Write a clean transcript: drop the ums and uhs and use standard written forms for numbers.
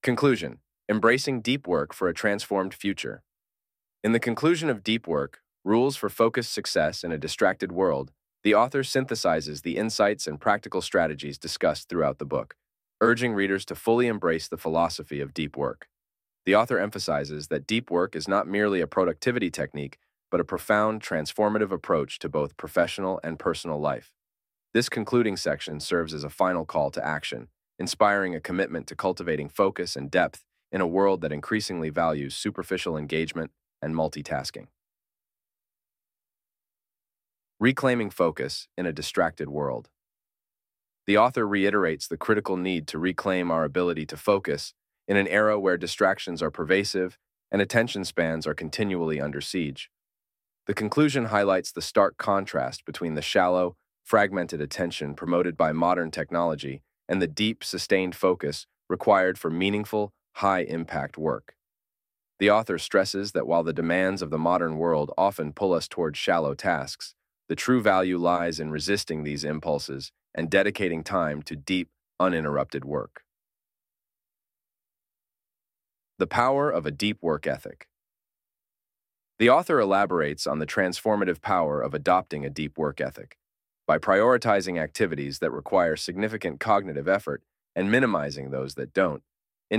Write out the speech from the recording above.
Conclusion: Embracing deep work for a transformed future. In the conclusion of Deep Work, Rules for Focused Success in a Distracted World, the author synthesizes the insights and practical strategies discussed throughout the book, urging readers to fully embrace the philosophy of deep work. The author emphasizes that deep work is not merely a productivity technique, but a profound, transformative approach to both professional and personal life. This concluding section serves as a final call to action, inspiring a commitment to cultivating focus and depth in a world that increasingly values superficial engagement and multitasking. Reclaiming focus in a distracted world. The author reiterates the critical need to reclaim our ability to focus in an era where distractions are pervasive and attention spans are continually under siege. The conclusion highlights the stark contrast between the shallow, fragmented attention promoted by modern technology and the deep, sustained focus required for meaningful, high-impact work. The author stresses that while the demands of the modern world often pull us towards shallow tasks, the true value lies in resisting these impulses and dedicating time to deep, uninterrupted work. The power of a deep work ethic. The author elaborates on the transformative power of adopting a deep work ethic. By prioritizing activities that require significant cognitive effort and minimizing those that don't,